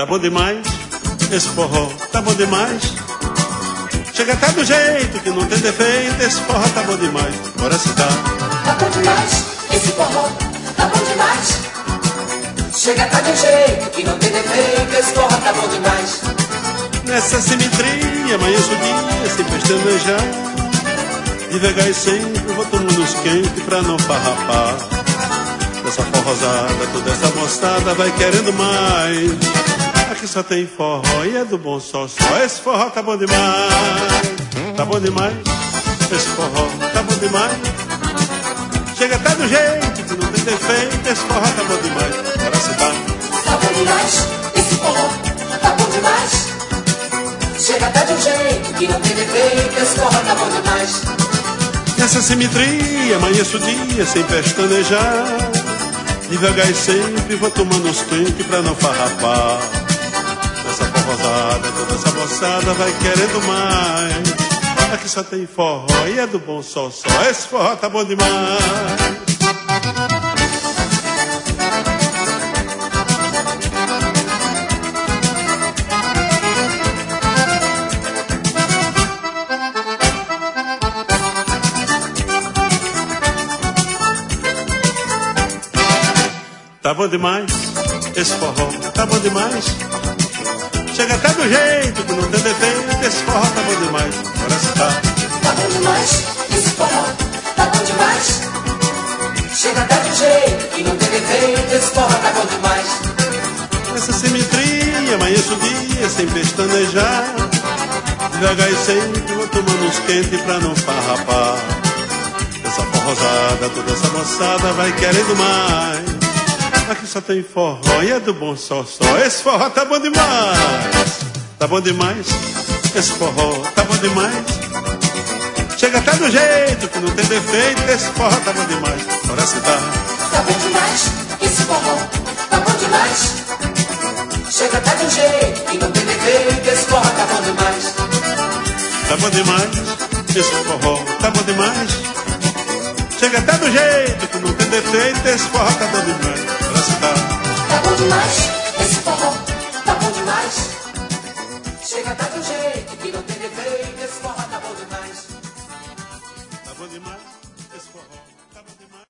Tá bom demais, esse forró tá bom demais. Chega até do jeito que não tem defeito, esse forró tá bom demais. Bora se dá. Tá bom demais, esse forró tá bom demais. Chega até do jeito que não tem defeito, esse forró tá bom demais. Nessa simetria, amanheço o dia sem pestanejar. Devagar e sempre vou tomando uns quentes pra não farrapar. Dessa forrosada, toda essa moçada vai querendo mais. Aqui só tem forró e é do bom só. Esse forró tá bom demais. Tá bom demais. Esse forró tá bom demais. Chega até do jeito que não tem defeito. Esse forró tá bom demais. Bora se dar. Tá bom demais. Esse forró tá bom demais. Chega até de um jeito que não tem defeito. Esse forró tá bom demais. Nessa simetria, amanheço o dia sem pestanejar. Devagar e sempre vou tomando uns quentes pra não farrapar. Essa forrosada, toda essa moçada vai querendo mais. Aqui só tem forró e é do bom só. Esse forró tá bom demais. Tá bom demais, esse forró tá bom demais. Chega até do jeito que não tem defeito, esse forró tá bom demais. Bora se tá. Tá bom demais, esse forró tá bom demais. Chega até do jeito que não tem defeito, esse forró tá bom demais. Nessa simetria, amanheço o dia sem pestanejar. Devagar e sempre vou tomando uns quentes pra não farrapar. Essa forrosada, toda essa moçada vai querendo mais. Aqui só tem forró e é do bom só. Esse forró tá bom demais. Tá bom demais. Esse forró tá bom demais. Chega até do jeito que não tem defeito. Esse forró tá bom demais. Bora se dá. Tá bom demais. Esse forró tá bom demais. Chega até de um jeito que não tem defeito. Esse forró tá bom demais. Tá bom demais. Esse forró tá bom demais. Chega até do jeito que não tem defeito. Esse forró tá bom demais. Tá bom demais,